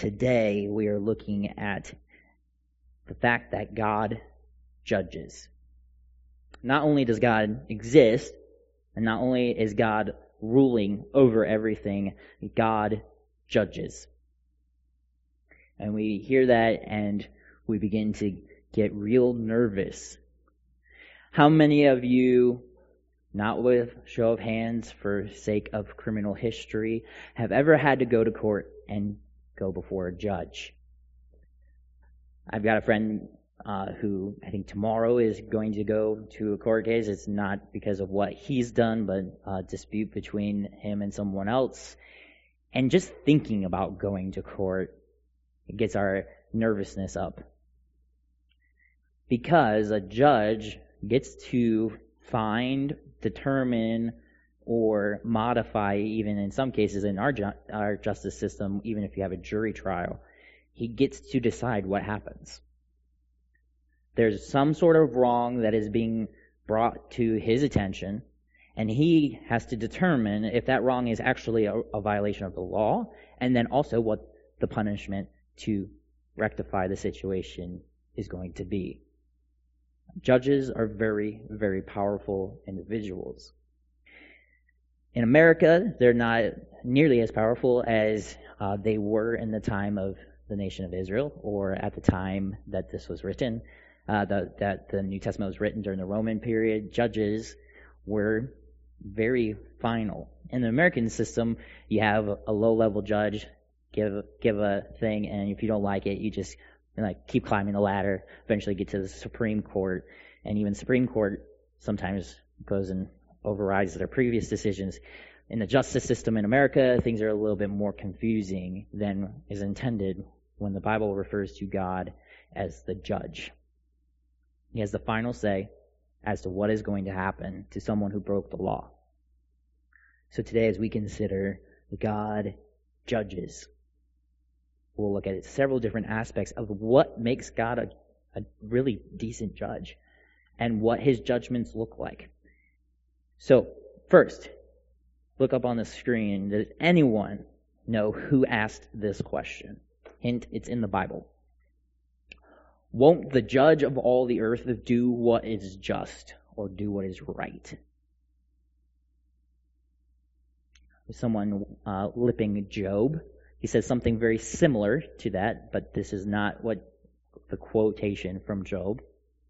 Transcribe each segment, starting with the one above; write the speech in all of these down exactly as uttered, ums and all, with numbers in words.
Today we are looking at the fact that God judges. Not only does God exist, and not only is God ruling over everything, God judges. And we hear that and we begin to get real nervous. How many of you, not with show of hands for sake of criminal history, have ever had to go to court and go before a judge? I've got a friend uh, who I think tomorrow is going to go to a court case. It's not because of what he's done, but a dispute between him and someone else. And just thinking about going to court, it gets our nervousness up. Because a judge gets to find, determine, or modify, even in some cases in our ju- our justice system, even if you have a jury trial, he gets to decide what happens. There's some sort of wrong that is being brought to his attention, and he has to determine if that wrong is actually a, a violation of the law, and then also what the punishment to rectify the situation is going to be. Judges are very, very powerful individuals. In America, they're not nearly as powerful as uh, they were in the time of the nation of Israel, or at the time that this was written, uh, the, that the New Testament was written during the Roman period. Judges were very final. In the American system, you have a low-level judge give give a thing, and if you don't like it, you just like keep climbing the ladder, eventually get to the Supreme Court, and even Supreme Court sometimes goes and overrides their previous decisions. In the justice system in America, things are a little bit more confusing than is intended when the Bible refers to God as the judge. He has the final say as to what is going to happen to someone who broke the law. So today, as we consider God judges, we'll look at several different aspects of what makes God a, a really decent judge and what his judgments look like. So, first, look up on the screen. Does anyone know who asked this question? Hint, it's in the Bible. Won't the judge of all the earth do what is just or do what is right? Someone uh, lipping Job. He says something very similar to that, but this is not what the quotation from Job.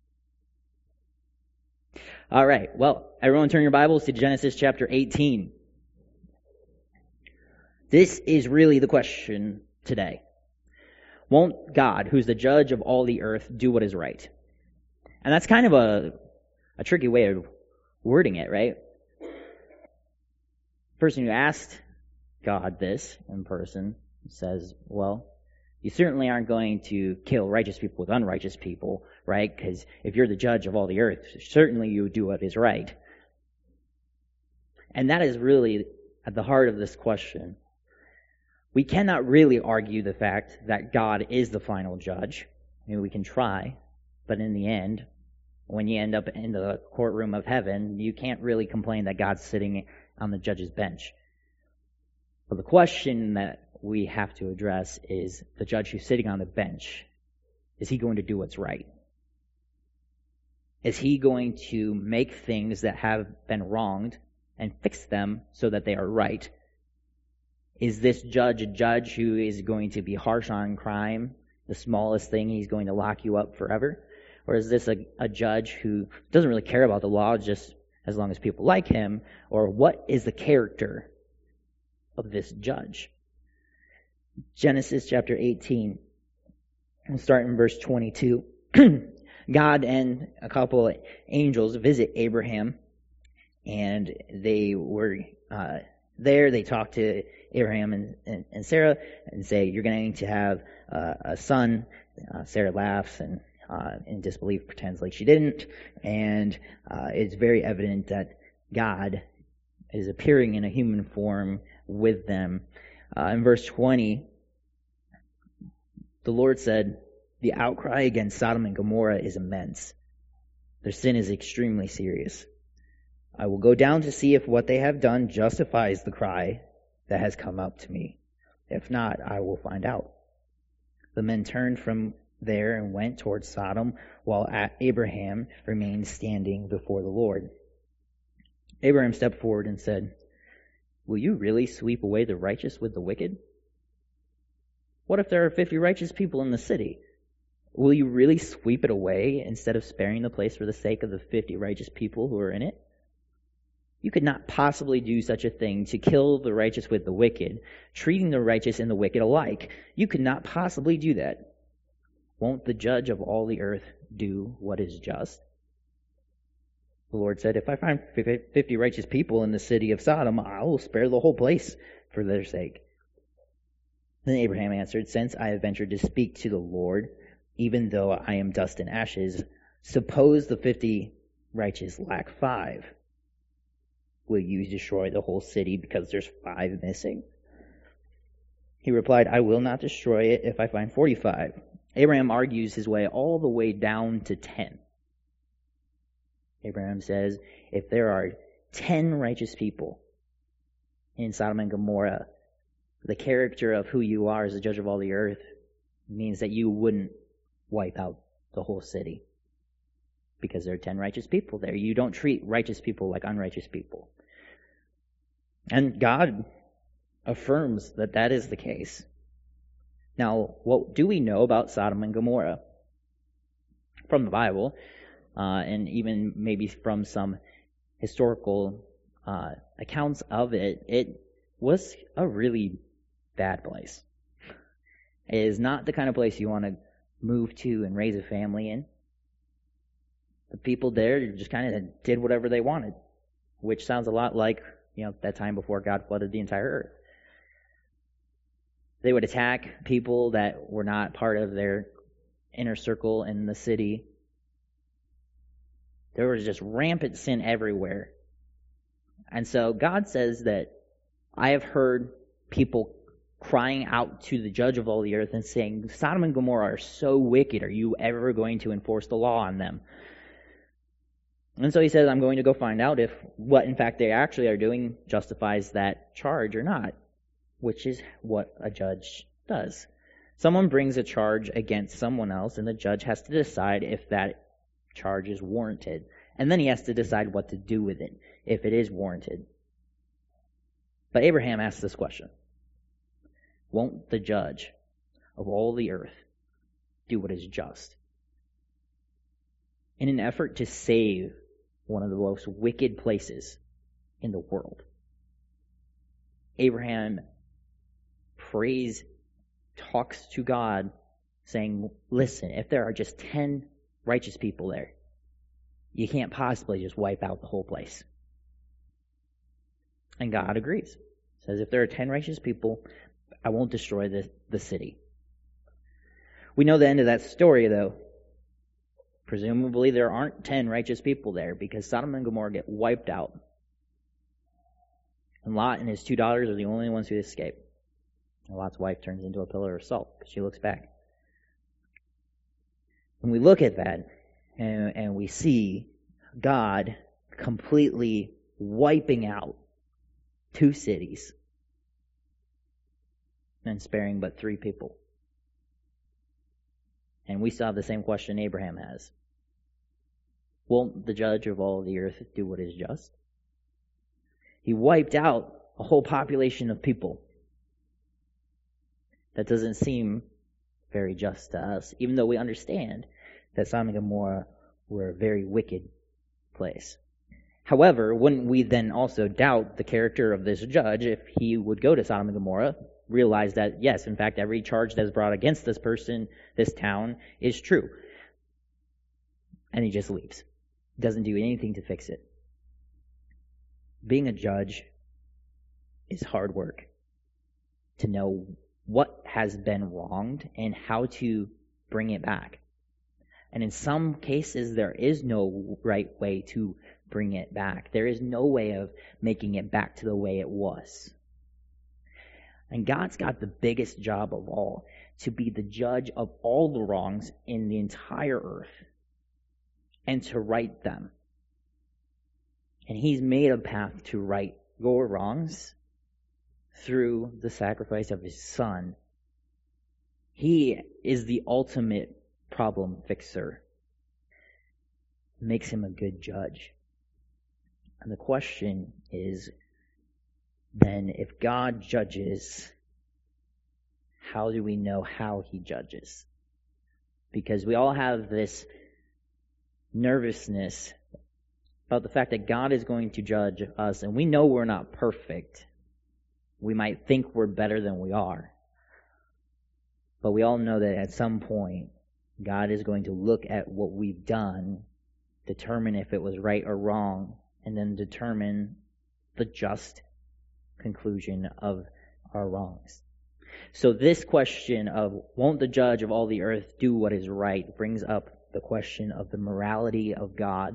All right, well, everyone turn your Bibles to Genesis chapter eighteen. This is really the question today. Won't God, who's the judge of all the earth, do what is right? And that's kind of a, a tricky way of wording it, right? The person who asked God this in person says, well, you certainly aren't going to kill righteous people with unrighteous people, right? Because if you're the judge of all the earth, certainly you would do what is right. And that is really at the heart of this question. We cannot really argue the fact that God is the final judge. I mean, we can try, but in the end, when you end up in the courtroom of heaven, you can't really complain that God's sitting on the judge's bench. But the question that we have to address is the judge who's sitting on the bench, is he going to do what's right? Is he going to make things that have been wronged and fix them so that they are right? Is this judge a judge who is going to be harsh on crime? The smallest thing, he's going to lock you up forever? Or is this a, a judge who doesn't really care about the law just as long as people like him? Or what is the character of this judge? Genesis chapter eighteen. We'll start in verse twenty-two. God and a couple of angels visit Abraham, and they were uh, there. They talked to Abraham and, and, and Sarah and say, you're going to have uh, a son. Uh, Sarah laughs and uh, in disbelief pretends like she didn't. And uh, it's very evident that God is appearing in a human form with them. Uh, in verse twenty, the Lord said, the outcry against Sodom and Gomorrah is immense. Their sin is extremely serious. I will go down to see if what they have done justifies the cry that has come up to me. If not, I will find out. The men turned from there and went towards Sodom, while Abraham remained standing before the Lord. Abraham stepped forward and said, "Will you really sweep away the righteous with the wicked? What if there are fifty righteous people in the city? Will you really sweep it away instead of sparing the place for the sake of the fifty righteous people who are in it? You could not possibly do such a thing, to kill the righteous with the wicked, treating the righteous and the wicked alike. You could not possibly do that. Won't the judge of all the earth do what is just?" The Lord said, "If I find fifty righteous people in the city of Sodom, I will spare the whole place for their sake." Then Abraham answered, "Since I have ventured to speak to the Lord, even though I am dust and ashes, suppose the fifty righteous lack five. Will you destroy the whole city because there's five missing?" He replied, "I will not destroy it if I find forty-five. Abraham argues his way all the way down to ten. Abraham says, if there are ten righteous people in Sodom and Gomorrah, the character of who you are as the judge of all the earth means that you wouldn't wipe out the whole city because there are ten righteous people there. You don't treat righteous people like unrighteous people. And God affirms that that is the case. Now, what do we know about Sodom and Gomorrah? From the Bible, uh, and even maybe from some historical uh, accounts of it, it was a really bad place. It is not the kind of place you want to move to and raise a family in. The people there just kind of did whatever they wanted, which sounds a lot like, you know, that time before God flooded the entire earth. They would attack people that were not part of their inner circle in the city. There was just rampant sin everywhere. And so God says that I have heard people crying out to the judge of all the earth and saying, Sodom and Gomorrah are so wicked. Are you ever going to enforce the law on them? And so he says, I'm going to go find out if what in fact they actually are doing justifies that charge or not, which is what a judge does. Someone brings a charge against someone else, and the judge has to decide if that charge is warranted. And then he has to decide what to do with it, if it is warranted. But Abraham asks this question: won't the judge of all the earth do what is just? In an effort to save one of the most wicked places in the world, Abraham prays, talks to God, saying, listen, if there are just ten righteous people there, you can't possibly just wipe out the whole place. And God agrees. Says, if there are ten righteous people, I won't destroy the, the city. We know the end of that story, though. Presumably there aren't ten righteous people there, because Sodom and Gomorrah get wiped out. And Lot and his two daughters are the only ones who escape. And Lot's wife turns into a pillar of salt because she looks back. When we look at that, and, and we see God completely wiping out two cities and sparing but three people. And we still have the same question Abraham has. Won't the judge of all the earth do what is just? He wiped out a whole population of people. That doesn't seem very just to us, even though we understand that Sodom and Gomorrah were a very wicked place. However, wouldn't we then also doubt the character of this judge if he would go to Sodom and Gomorrah, realize that, yes, in fact, every charge that is brought against this person, this town, is true, and he just leaves? Doesn't do anything to fix it. Being a judge is hard work. To know what has been wronged and how to bring it back. And in some cases, there is no right way to bring it back. There is no way of making it back to the way it was. And God's got the biggest job of all, to be the judge of all the wrongs in the entire earth and to right them. And he's made a path to right your wrongs through the sacrifice of his Son, He is the ultimate problem fixer. Makes him a good judge. And the question is, then, if God judges, how do we know how he judges? Because we all have this nervousness about the fact that God is going to judge us, and we know we're not perfect. We might think we're better than we are. But we all know that at some point, God is going to look at what we've done, determine if it was right or wrong, and then determine the just conclusion of our wrongs. So this question of, won't the judge of all the earth do what is right, brings up the question of the morality of God.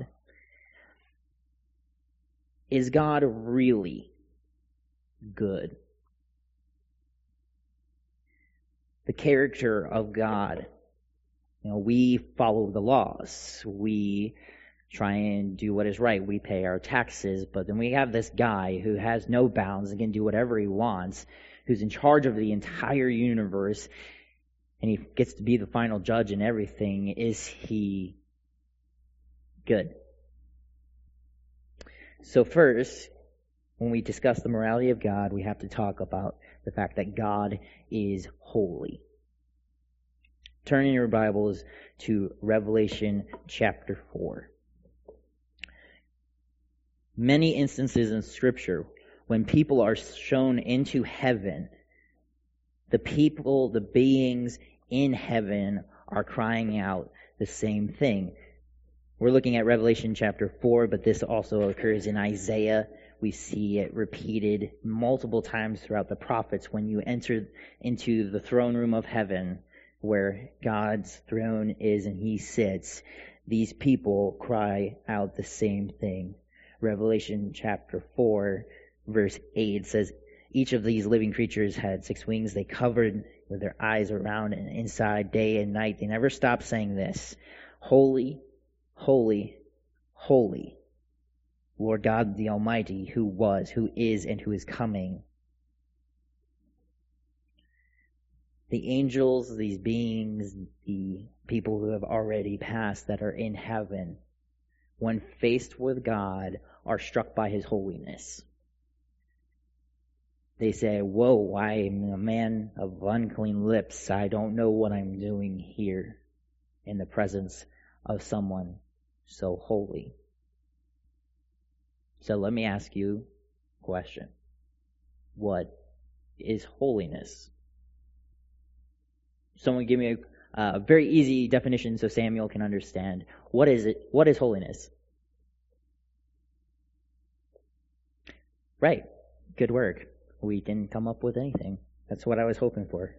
Is God really good? The character of God. You know, we follow the laws. We try and do what is right. We pay our taxes, but then we have this guy who has no bounds and can do whatever he wants, who's in charge of the entire universe, and he gets to be the final judge in everything. Is he good? So first, when we discuss the morality of God, we have to talk about the fact that God is holy. Turn in your Bibles to Revelation chapter four. Many instances in Scripture, when people are shown into heaven, the people, the beings in heaven are crying out the same thing. We're looking at Revelation chapter four, but this also occurs in Isaiah. We see it repeated multiple times throughout the prophets. When you enter into the throne room of heaven, where God's throne is and he sits, these people cry out the same thing. Revelation chapter four, verse eight says, each of these living creatures had six wings. They covered with their eyes around and inside day and night. They never stopped saying this: Holy, holy, holy, Lord God the Almighty, who was, who is, and who is coming. The angels, these beings, the people who have already passed that are in heaven, when faced with God, are struck by his holiness. They say, "Whoa, I am a man of unclean lips. I don't know what I'm doing here in the presence of someone so holy." So let me ask you a question. What is holiness? Someone give me a, a very easy definition so Samuel can understand. What is it? What is holiness? Right. Good work. We didn't come up with anything. That's what I was hoping for.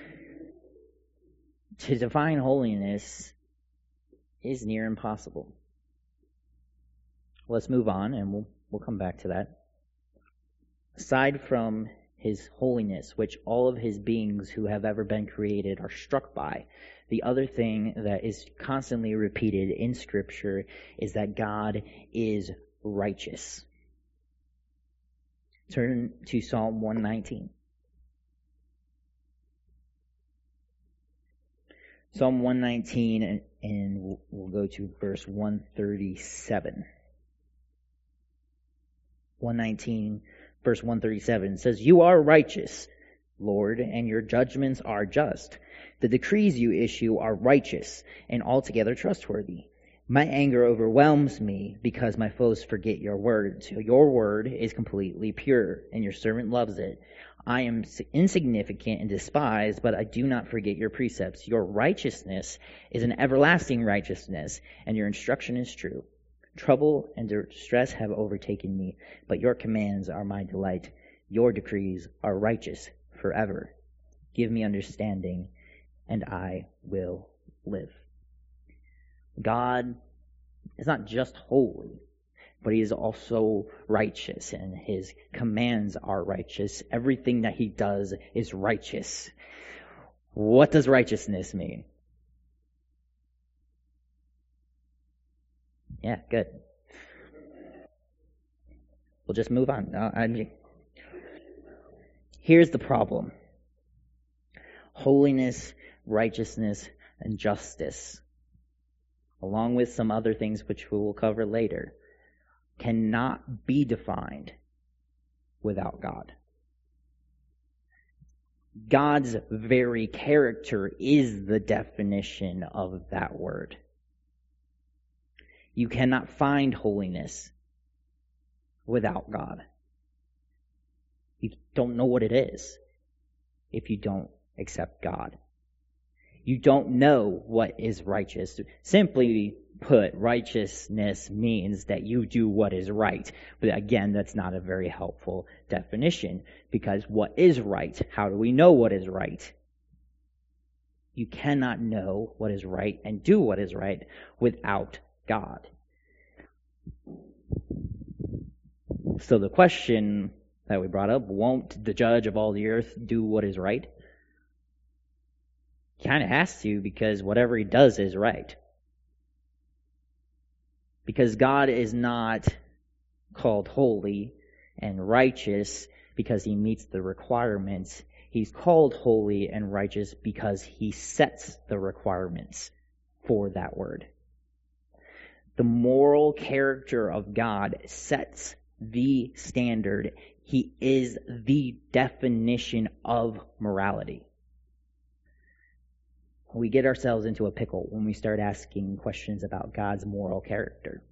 To define holiness is near impossible. Let's move on, and we'll we'll come back to that. Aside from his holiness, which all of his beings who have ever been created are struck by, the other thing that is constantly repeated in Scripture is that God is righteous. Turn to Psalm one nineteen. Psalm one nineteen, and, and we'll go to verse one thirty-seven. one nineteen, verse one thirty-seven says, "You are righteous, Lord, and your judgments are just. The decrees you issue are righteous and altogether trustworthy. My anger overwhelms me because my foes forget your word. So your word is completely pure, and your servant loves it. I am insignificant and despised, but I do not forget your precepts. Your righteousness is an everlasting righteousness, and your instruction is true. Trouble and distress have overtaken me, but your commands are my delight. Your decrees are righteous forever. Give me understanding, and I will live." God is not just holy, but he is also righteous, and his commands are righteous. Everything that he does is righteous. What does righteousness mean? Yeah, good. We'll just move on. Uh, I, here's the problem. Holiness righteousness, and justice, along with some other things which we will cover later, cannot be defined without God. God's very character is the definition of that word. You cannot find holiness without God. You don't know what it is if you don't accept God. You don't know what is righteous. Simply put, righteousness means that you do what is right. But again, that's not a very helpful definition, because what is right? How do we know what is right? You cannot know what is right and do what is right without God. So the question that we brought up, won't the judge of all the earth do what is right? He kind of has to, because whatever he does is right. Because God is not called holy and righteous because he meets the requirements. He's called holy and righteous because he sets the requirements for that word. The moral character of God sets the standard. He is the definition of morality. We get ourselves into a pickle when we start asking questions about God's moral character.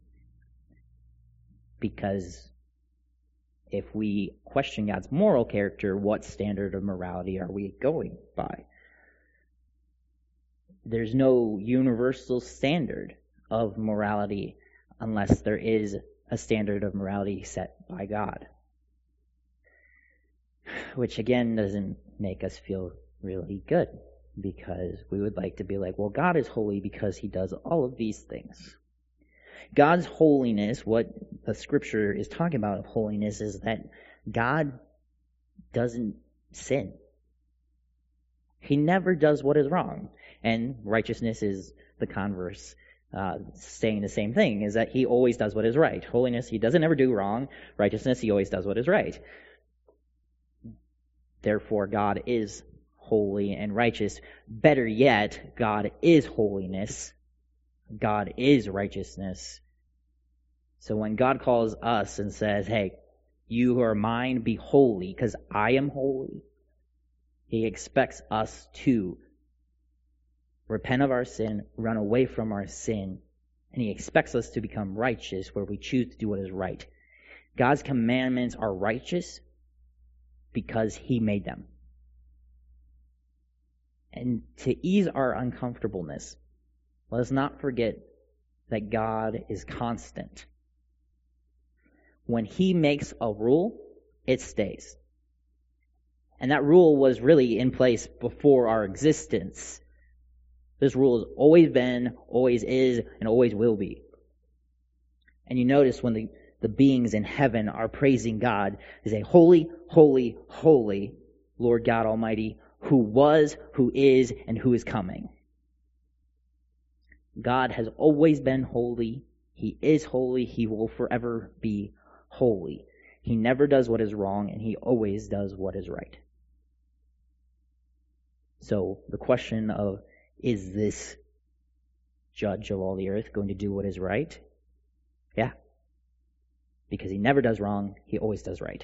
Because if we question God's moral character, what standard of morality are we going by? There's no universal standard of morality unless there is a standard of morality set by God. Which again doesn't make us feel really good, because we would like to be like, well, God is holy because he does all of these things. God's holiness, what the scripture is talking about of holiness, is that God doesn't sin. He never does what is wrong. And righteousness is the converse, uh, saying the same thing, is that he always does what is right. Holiness, he doesn't ever do wrong. Righteousness, he always does what is right. Therefore, God is holy and righteous. Better yet, God is holiness. God is righteousness. So when God calls us and says, hey, you who are mine, be holy because I am holy, he expects us to repent of our sin, run away from our sin, and he expects us to become righteous where we choose to do what is right. God's commandments are righteous because he made them. And to ease our uncomfortableness, let us not forget that God is constant. When he makes a rule, it stays. And that rule was really in place before our existence. This rule has always been, always is, and always will be. And you notice when the, the beings in heaven are praising God, they say, holy, holy, holy, Lord God Almighty, who was, who is, and who is coming. God has always been holy. He is holy. He will forever be holy. He never does what is wrong, and he always does what is right. So the question of, is this judge of all the earth going to do what is right? Yeah. Because he never does wrong. He always does right.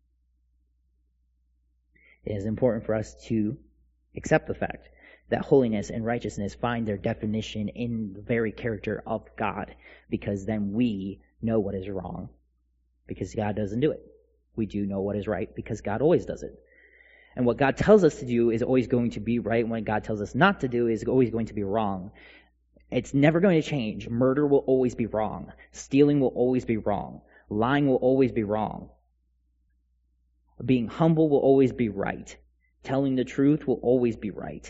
It is important for us to accept the fact that holiness and righteousness find their definition in the very character of God, because then we know what is wrong, because God doesn't do it. We do know what is right because God always does it. And what God tells us to do is always going to be right. What God tells us not to do is always going to be wrong. It's never going to change. Murder will always be wrong. Stealing will always be wrong. Lying will always be wrong. Being humble will always be right. Telling the truth will always be right.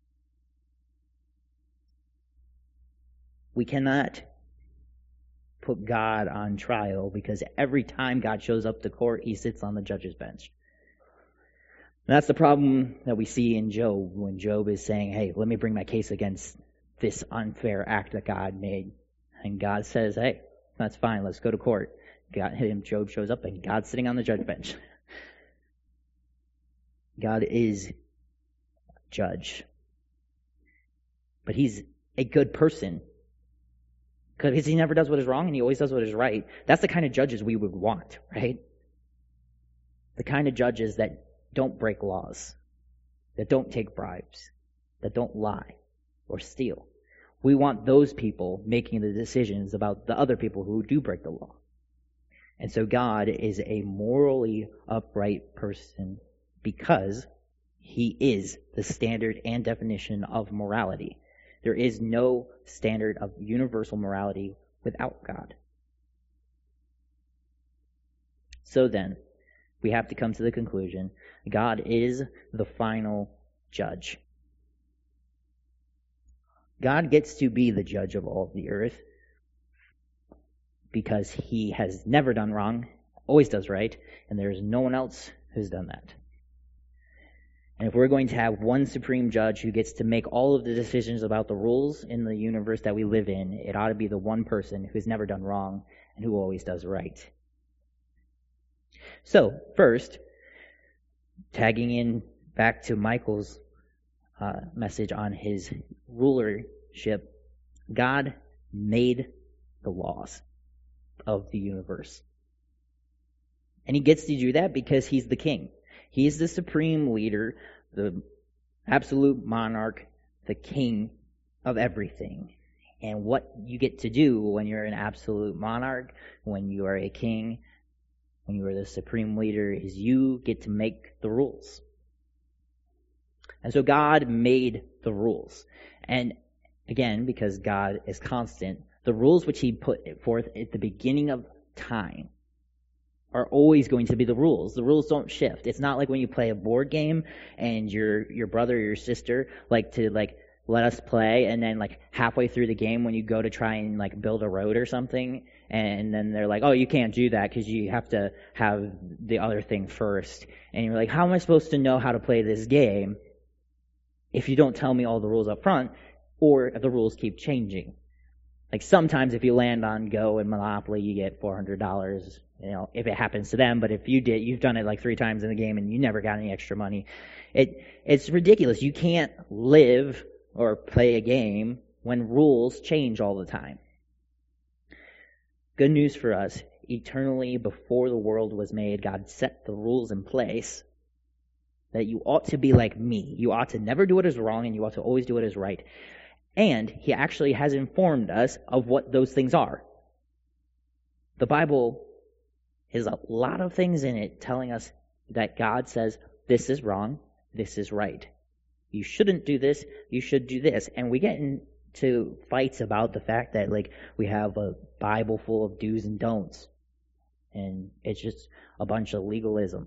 We cannot put God on trial, because every time God shows up to court, he sits on the judge's bench. And that's the problem that we see in Job, when Job is saying, hey, let me bring my case against this unfair act that God made. And God says, hey, that's fine, let's go to court. God, him, Job shows up, and God's sitting on the judge bench. God is judge. but he's a good person. Because he never does what is wrong and he always does what is right. That's the kind of judges we would want, right? The kind of judges that don't break laws, that don't take bribes, that don't lie or steal. We want those people making the decisions about the other people who do break the law. And so God is a morally upright person because he is the standard and definition of morality. There is no standard of universal morality without God. So then, we have to come to the conclusion, God is the final judge. God gets to be the judge of all of the earth because he has never done wrong, always does right, and there is no one else who's done that. And if we're going to have one supreme judge who gets to make all of the decisions about the rules in the universe that we live in, it ought to be the one person who's never done wrong and who always does right. So, first, tagging in back to Michael's uh, message on his rulership, God made the laws of the universe. And he gets to do that because he's the king. He is the supreme leader, the absolute monarch, the king of everything. And what you get to do when you're an absolute monarch, when you are a king, when you are the supreme leader, is you get to make the rules. And so God made the rules. And again, because God is constant, the rules which he put forth at the beginning of time are always going to be the rules. The rules don't shift. It's not like when you play a board game and your your brother or your sister like to like let us play, and then like halfway through the game when you go to try and like build a road or something, and then they're like, oh, you can't do that because you have to have the other thing first. And you're like, how am I supposed to know how to play this game if you don't tell me all the rules up front, or if the rules keep changing? Like sometimes if you land on Go and Monopoly, you get four hundred dollars, you know, if it happens to them. But if you did, you've done it like three times in the game and you never got any extra money. It It's ridiculous. You can't live or play a game when rules change all the time. Good news for us. Eternally before the world was made, God set the rules in place that you ought to be like me. You ought to never do what is wrong and you ought to always do what is right. And he actually has informed us of what those things are. The Bible has a lot of things in it telling us that God says, this is wrong, this is right. You shouldn't do this, you should do this. And we get into fights about the fact that like we have a Bible full of do's and don'ts. And it's just a bunch of legalism.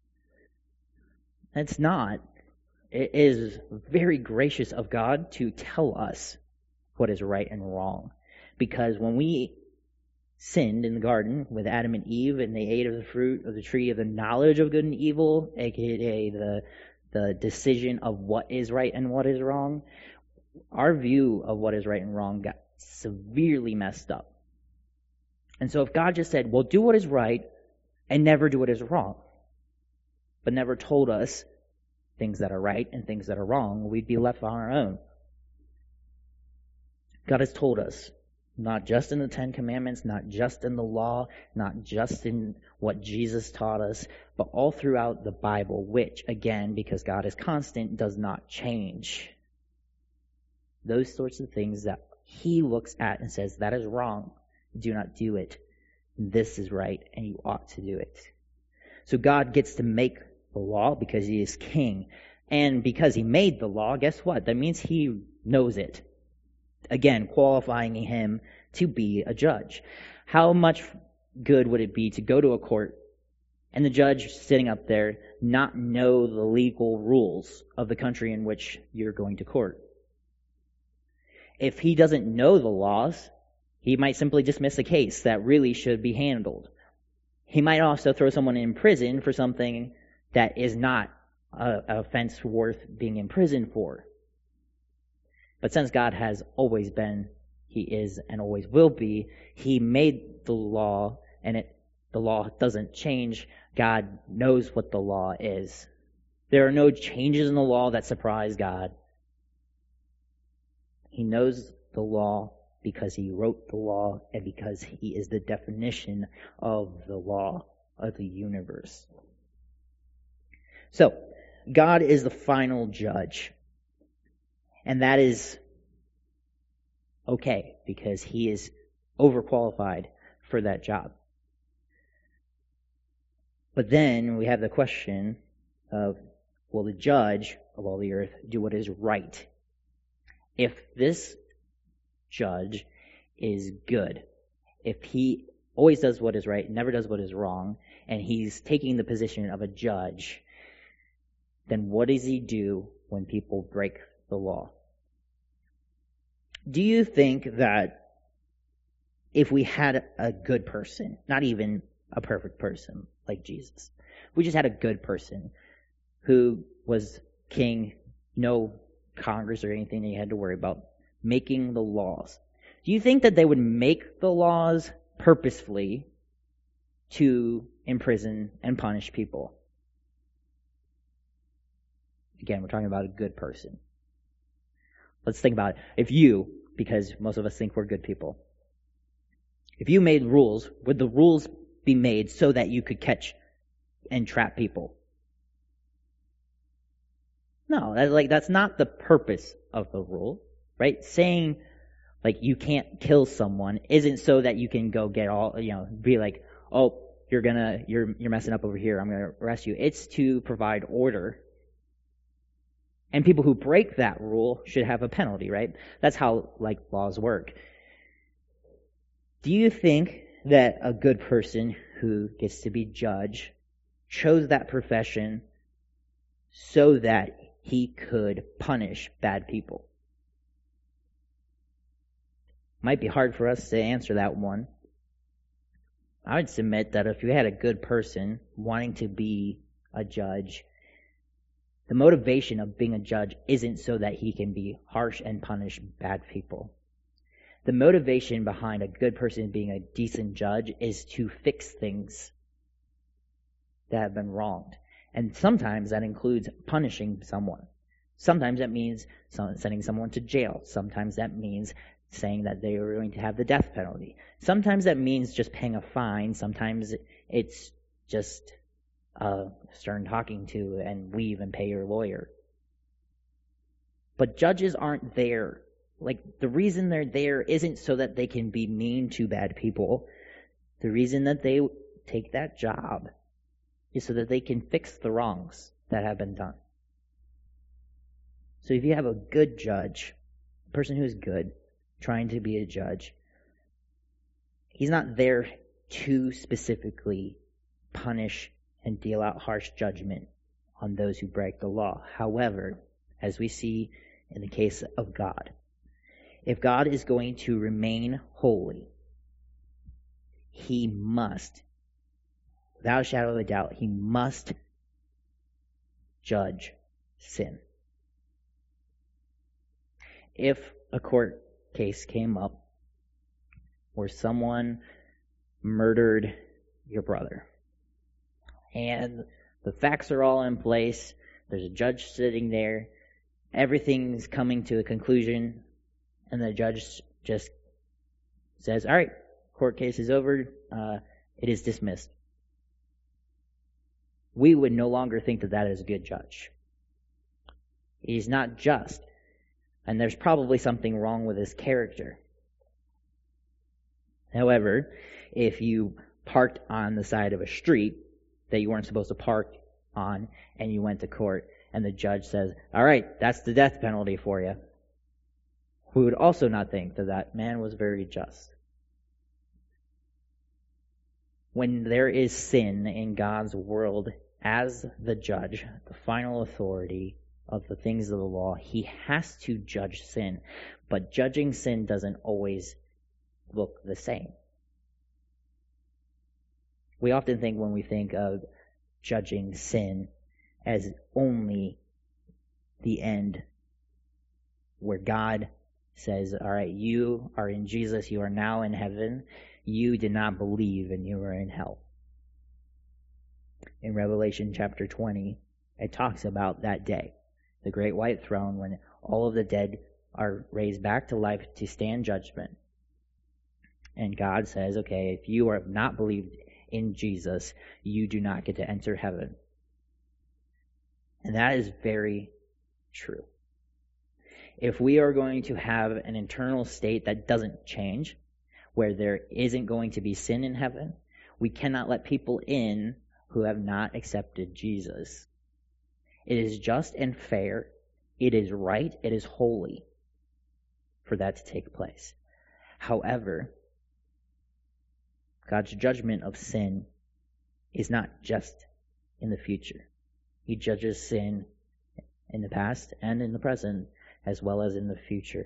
It's not. It is very gracious of God to tell us what is right and wrong. Because when we sinned in the garden with Adam and Eve and they ate of the fruit of the tree of the knowledge of good and evil, aka the, the decision of what is right and what is wrong, our view of what is right and wrong got severely messed up. And so if God just said, well, do what is right and never do what is wrong, but never told us things that are right and things that are wrong, we'd be left on our own. God has told us, not just in the Ten Commandments, not just in the law, not just in what Jesus taught us, but all throughout the Bible, which, again, because God is constant, does not change. Those sorts of things that he looks at and says, that is wrong, do not do it. This is right, and you ought to do it. So God gets to make the law because he is king. And because he made the law, guess what? That means he knows it. Again, qualifying him to be a judge. How much good would it be to go to a court and the judge sitting up there not know the legal rules of the country in which you're going to court? If he doesn't know the laws, he might simply dismiss a case that really should be handled. He might also throw someone in prison for something that is not an offense worth being imprisoned for. But since God has always been, he is, and always will be, he made the law, and it, the law doesn't change. God knows what the law is. There are no changes in the law that surprise God. He knows the law because he wrote the law and because he is the definition of the law of the universe. So, God is the final judge. And that is okay because he is overqualified for that job. But then we have the question of, will the judge of all the earth do what is right? If this judge is good, if he always does what is right, never does what is wrong, and he's taking the position of a judge, then what does he do when people break the law? Do you think that if we had a good person, not even a perfect person like Jesus, we just had a good person who was king, no Congress or anything that you had to worry about, making the laws, do you think that they would make the laws purposefully to imprison and punish people? Again, we're talking about a good person. Let's think about it. If you, because most of us think we're good people, if you made rules, would the rules be made so that you could catch and trap people? No, that's like that's not the purpose of the rule, right? Saying like you can't kill someone isn't so that you can go get all, you know, be like, oh, you're gonna, you're you're messing up over here, I'm gonna arrest you. It's to provide order. And people who break that rule should have a penalty, right? That's how like laws work. Do you think that a good person who gets to be judge chose that profession so that he could punish bad people? Might be hard for us to answer that one. I would submit that if you had a good person wanting to be a judge, the motivation of being a judge isn't so that he can be harsh and punish bad people. The motivation behind a good person being a decent judge is to fix things that have been wronged. And sometimes that includes punishing someone. Sometimes that means sending someone to jail. Sometimes that means saying that they are going to have the death penalty. Sometimes that means just paying a fine. Sometimes it's just uh, stern talking to and leave and pay your lawyer. But judges aren't there. Like, the reason they're there isn't so that they can be mean to bad people. The reason that they take that job is so that they can fix the wrongs that have been done. So if you have a good judge, a person who is good, trying to be a judge, he's not there to specifically punish and deal out harsh judgment on those who break the law. However, as we see in the case of God, if God is going to remain holy, he must, without a shadow of a doubt, he must judge sin. If a court case came up where someone murdered your brother, and the facts are all in place, there's a judge sitting there, everything's coming to a conclusion, and the judge just says, all right, court case is over, uh, it is dismissed. We would no longer think that that is a good judge. He's not just, and there's probably something wrong with his character. However, if you parked on the side of a street that you weren't supposed to park on, and you went to court, and the judge says, all right, that's the death penalty for you, we would also not think that that man was very just. When there is sin in God's world, as the judge, the final authority of the things of the law, he has to judge sin. But judging sin doesn't always look the same. We often think when we think of judging sin as only the end where God says, all right, you are in Jesus, you are now in heaven, you did not believe and you are in hell. In Revelation chapter twenty, it talks about that day, the great white throne, when all of the dead are raised back to life to stand judgment. And God says, okay, if you have not believed in Jesus, you do not get to enter heaven. And that is very true. If we are going to have an internal state that doesn't change, where there isn't going to be sin in heaven, we cannot let people in who have not accepted Jesus. It is just and fair, it is right, it is holy for that to take place. However, God's judgment of sin is not just in the future. He judges sin in the past and in the present, as well as in the future.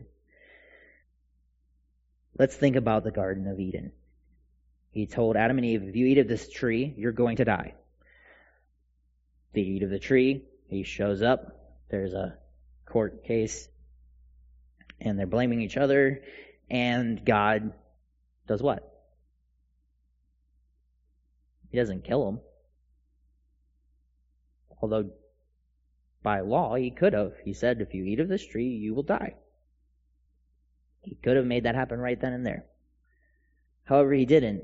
Let's think about the Garden of Eden. He told Adam and Eve, if you eat of this tree, you're going to die. They eat of the tree, he shows up, there's a court case, and they're blaming each other, and God does what? He doesn't kill them. Although, by law, he could have. He said, if you eat of this tree, you will die. He could have made that happen right then and there. However, he didn't.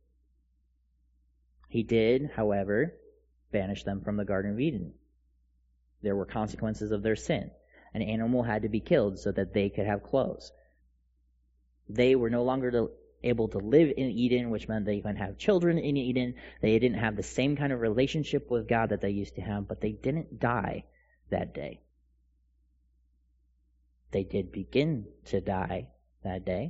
He did, however, banish them from the Garden of Eden. There were consequences of their sin. An animal had to be killed so that they could have clothes. They were no longer to, able to live in Eden, which meant they couldn't have children in Eden. They didn't have the same kind of relationship with God that they used to have, but they didn't die that day. They did begin to die that day.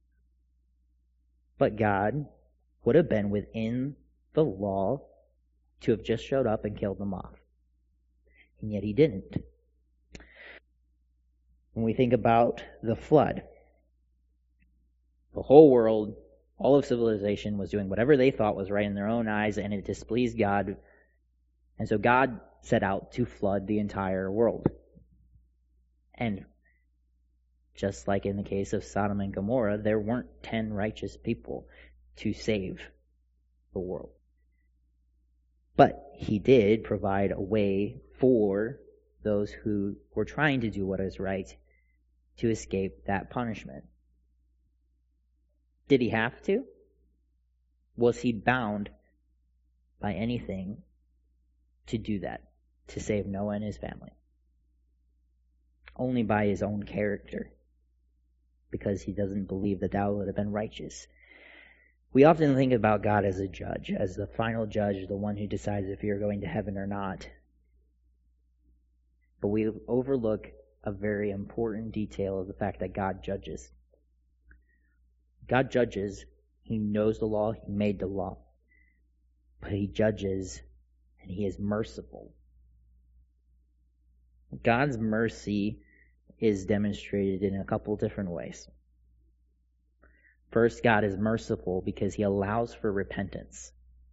But God would have been within the law to have just showed up and killed them off. And yet he didn't. When we think about the flood, the whole world, all of civilization was doing whatever they thought was right in their own eyes, and it displeased God. And so God set out to flood the entire world. And just like in the case of Sodom and Gomorrah, there weren't ten righteous people to save the world. But he did provide a way for those who were trying to do what is right to escape that punishment. Did he have to? Was he bound by anything to do that, to save Noah and his family? Only by his own character, because he doesn't believe that that would have been righteous. We often think about God as a judge, as the final judge, the one who decides if you're going to heaven or not. But we overlook a very important detail of the fact that God judges. God judges. He knows the law. He made the law. But he judges, and he is merciful. God's mercy is demonstrated in a couple different ways. First, God is merciful because he allows for repentance.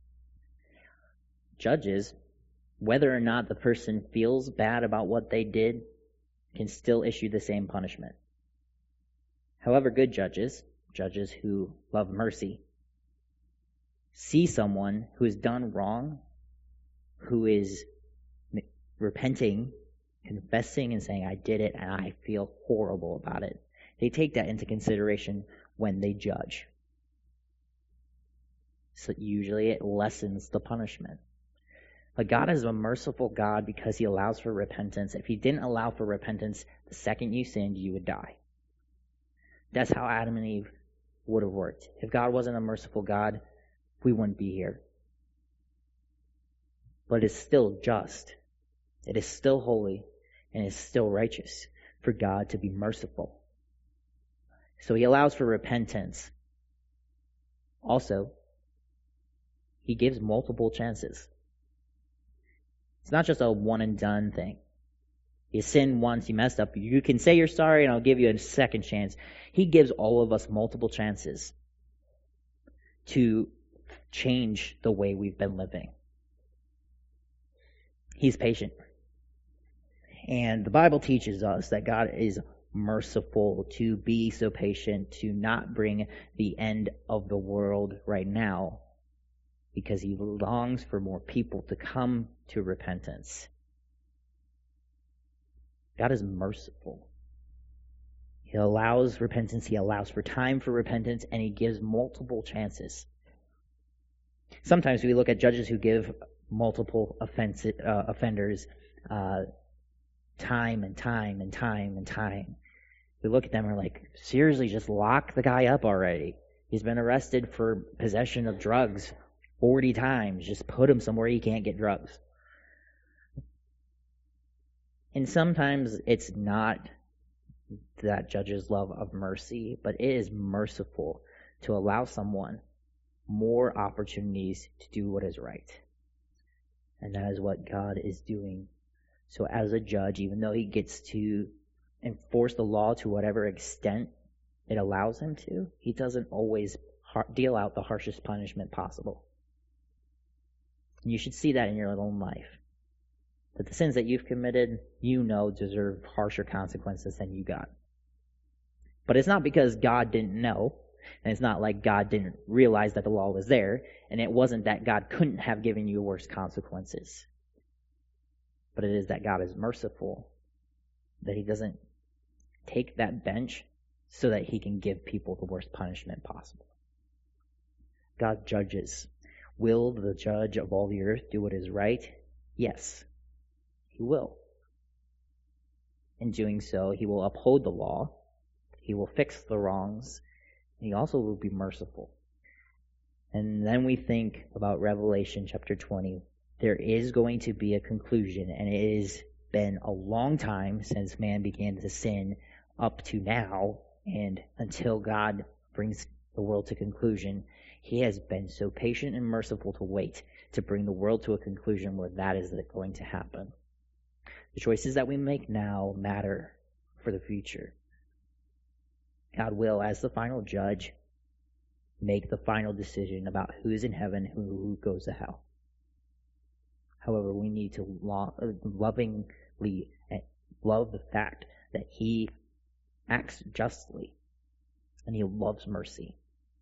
Judges, whether or not the person feels bad about what they did, can still issue the same punishment. However, good judges, judges who love mercy, see someone who has done wrong, who is repenting, confessing and saying, I did it and I feel horrible about it. They take that into consideration when they judge. So usually it lessens the punishment. But God is a merciful God because he allows for repentance. If he didn't allow for repentance, the second you sinned, you would die. That's how Adam and Eve would have worked. If God wasn't a merciful God, we wouldn't be here. But it's still just. It is still holy, and it's still righteous for God to be merciful. So he allows for repentance. Also, he gives multiple chances. It's not just a one and done thing. You sin once, you messed up, you can say you're sorry and I'll give you a second chance. He gives all of us multiple chances to change the way we've been living. He's patient. And the Bible teaches us that God is merciful, to be so patient, to not bring the end of the world right now, because he longs for more people to come to repentance. God is merciful. He allows repentance, he allows for time for repentance, and he gives multiple chances. Sometimes we look at judges who give multiple offense, uh, offenders uh, time and time and time and time. We look at them and we're like, seriously, just lock the guy up already. He's been arrested for possession of drugs forty times. Just put him somewhere he can't get drugs. And sometimes it's not that judge's love of mercy, but it is merciful to allow someone more opportunities to do what is right. And that is what God is doing. So as a judge, even though he gets to enforce the law to whatever extent it allows him to, he doesn't always har- deal out the harshest punishment possible. And you should see that in your own life. That the sins that you've committed, you know, deserve harsher consequences than you got. But it's not because God didn't know, and it's not like God didn't realize that the law was there, and it wasn't that God couldn't have given you worse consequences. But it is that God is merciful, that he doesn't take that bench so that he can give people the worst punishment possible. God judges. Will the judge of all the earth do what is right? Yes, he will. In doing so, he will uphold the law, he will fix the wrongs, and he also will be merciful. And then we think about Revelation chapter twenty. There is going to be a conclusion, and it has been a long time since man began to sin up to now, and until God brings the world to conclusion, he has been so patient and merciful to wait to bring the world to a conclusion where that is going to happen. The choices that we make now matter for the future. God will, as the final judge, make the final decision about who's in heaven, who goes to hell. However, we need to lo- lovingly love the fact that he acts justly and he loves mercy.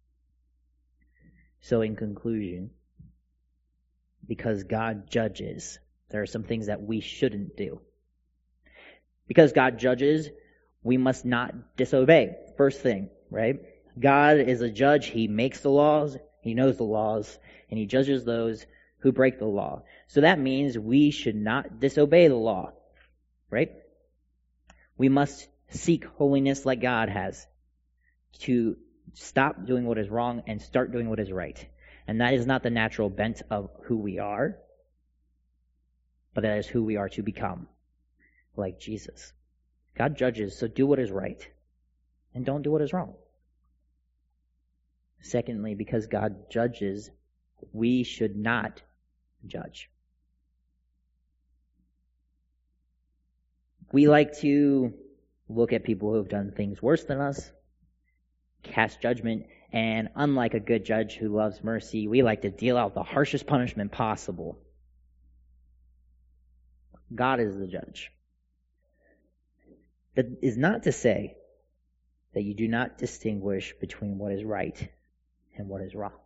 So in conclusion, because God judges, there are some things that we shouldn't do. Because God judges, we must not disobey. First thing, right? God is a judge. He makes the laws, he knows the laws, and he judges those who break the law. So that means we should not disobey the law, right? We must seek holiness like God has, to stop doing what is wrong and start doing what is right. And that is not the natural bent of who we are, but that is who we are to become, like Jesus. God judges, so do what is right and don't do what is wrong. Secondly, because God judges, we should not judge. We like to look at people who have done things worse than us, cast judgment, and unlike a good judge who loves mercy, we like to deal out the harshest punishment possible. God is the judge. That is not to say that you do not distinguish between what is right and what is wrong.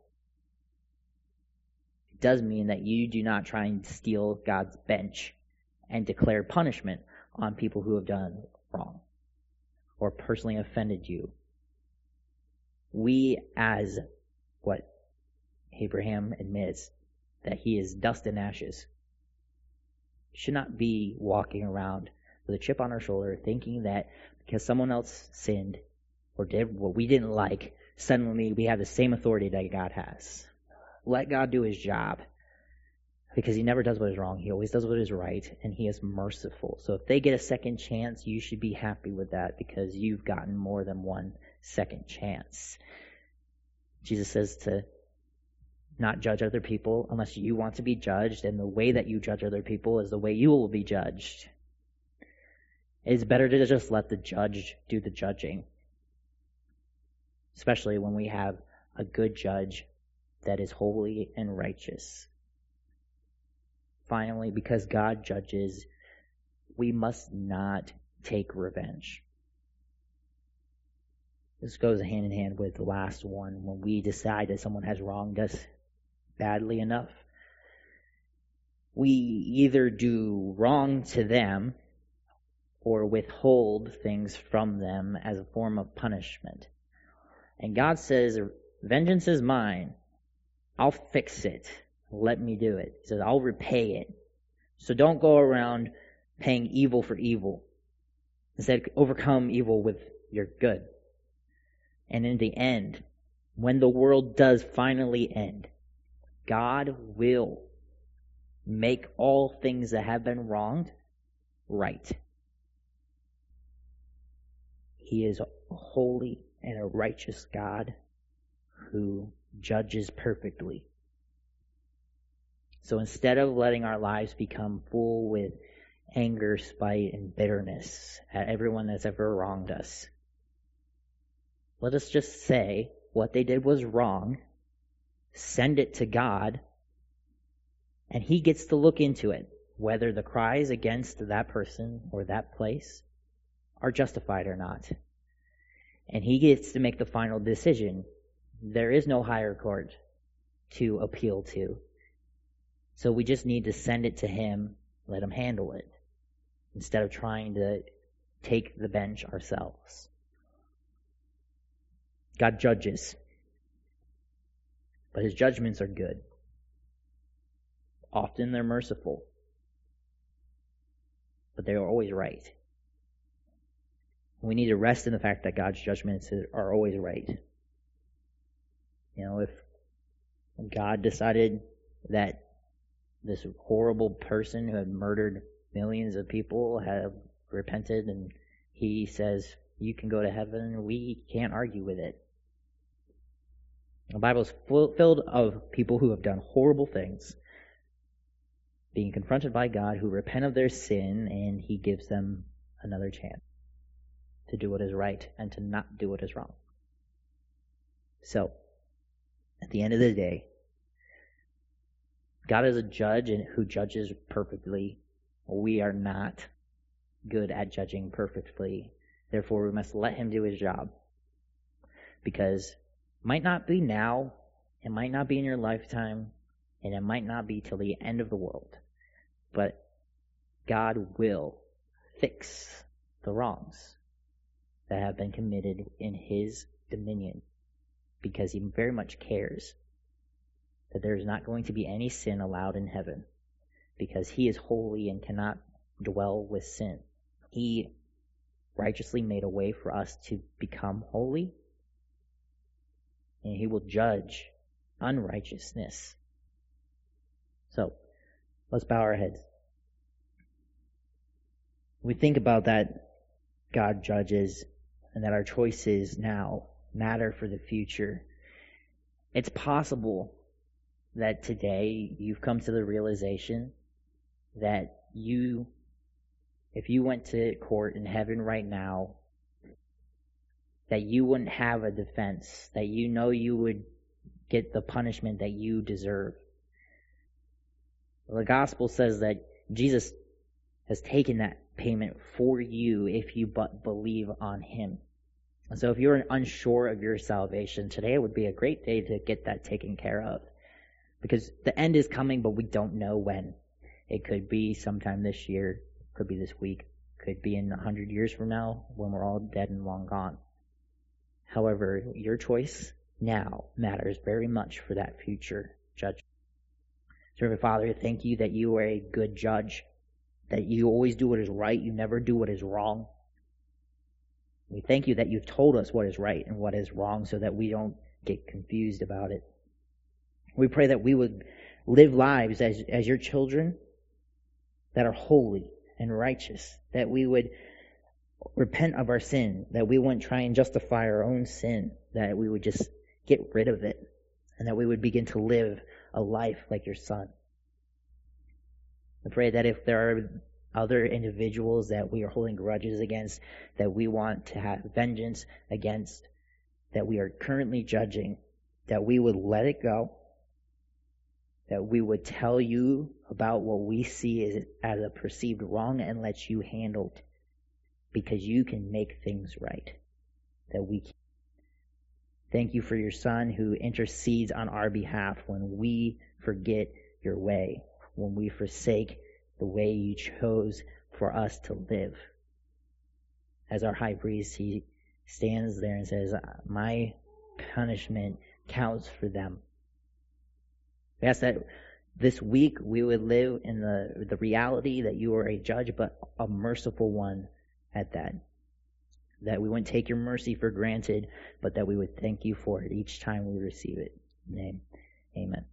It does mean that you do not try and steal God's bench and declare punishment on people who have done wrong or personally offended you. We, as what Abraham admits, that he is dust and ashes, should not be walking around with a chip on our shoulder thinking that because someone else sinned or did what we didn't like, suddenly we have the same authority that God has. Let God do his job, because he never does what is wrong. He always does what is right, and he is merciful. So if they get a second chance, you should be happy with that, because you've gotten more than one second chance. Jesus says to not judge other people unless you want to be judged, and the way that you judge other people is the way you will be judged. It's better to just let the judge do the judging, especially when we have a good judge that is holy and righteous. Finally, because God judges, we must not take revenge. This goes hand in hand with the last one. When we decide that someone has wronged us badly enough, we either do wrong to them or withhold things from them as a form of punishment. And God says, vengeance is mine. I'll fix it. Let me do it. He says, I'll repay it. So don't go around paying evil for evil. Instead, overcome evil with your good. And in the end, when the world does finally end, God will make all things that have been wronged right. He is a holy and a righteous God who judges perfectly. So instead of letting our lives become full with anger, spite, and bitterness at everyone that's ever wronged us, let us just say what they did was wrong, send it to God, and He gets to look into it, whether the cries against that person or that place are justified or not. And He gets to make the final decision. There is no higher court to appeal to. So we just need to send it to Him, let Him handle it, instead of trying to take the bench ourselves. God judges, but His judgments are good. Often they're merciful, but they are always right. We need to rest in the fact that God's judgments are always right. You know, if God decided that this horrible person who had murdered millions of people had repented and He says, you can go to heaven, we can't argue with it. The Bible is full, filled of people who have done horrible things, being confronted by God, who repent of their sin, and He gives them another chance to do what is right and to not do what is wrong. So, at the end of the day, God is a judge and who judges perfectly. We are not good at judging perfectly. Therefore, we must let Him do His job. Because it might not be now, it might not be in your lifetime, and it might not be till the end of the world. But God will fix the wrongs that have been committed in His dominion, because He very much cares that there is not going to be any sin allowed in heaven, because He is holy and cannot dwell with sin. He righteously made a way for us to become holy, and He will judge unrighteousness. So, let's bow our heads. We think about that God judges and that our choices now matter for the future. It's possible that today you've come to the realization that you, if you went to court in heaven right now, that you wouldn't have a defense, that you know you would get the punishment that you deserve. The gospel says that Jesus has taken that payment for you if you but believe on Him. And so if you're unsure of your salvation, today would be a great day to get that taken care of. Because the end is coming, but we don't know when. It could be sometime this year, could be this week, could be in a hundred years from now when we're all dead and long gone. However, your choice now matters very much for that future judgment. Dear Father, thank You that You are a good judge, that You always do what is right, You never do what is wrong. We thank You that You've told us what is right and what is wrong so that we don't get confused about it. We pray that we would live lives as, as Your children that are holy and righteous, that we would repent of our sin, that we wouldn't try and justify our own sin, that we would just get rid of it, and that we would begin to live a life like Your Son. I pray that if there are other individuals that we are holding grudges against, that we want to have vengeance against, that we are currently judging, that we would let it go, that we would tell You about what we see as, as a perceived wrong and let You handle it, because You can make things right, that we can. Thank You for Your Son who intercedes on our behalf when we forget Your way, when we forsake the way You chose for us to live. as our high priest, he stands there and says, my punishment counts for them. We ask that this week we would live in the, the reality that you are a judge, but a merciful one at that. That we wouldn't take your mercy for granted, but that we would thank you for it each time we receive it. In your name, amen.